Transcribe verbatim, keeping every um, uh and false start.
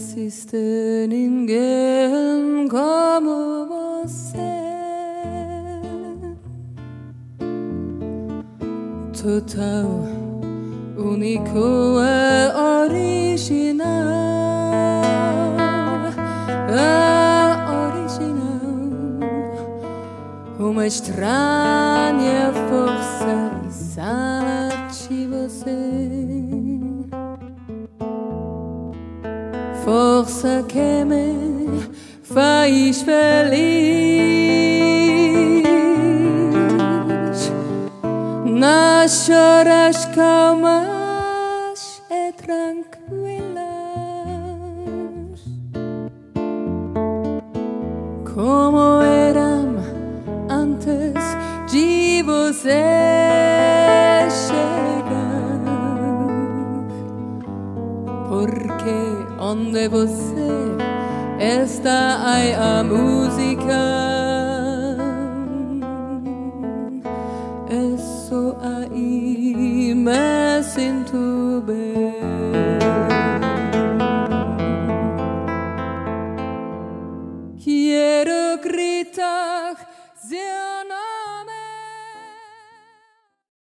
existe ninguém como você. Total, único e original, é original. Uma estranha força exala de você, força que me faz feliz nas horas calmas e tranquilas, como eram antes de você chegar, porque onde você está, há a música.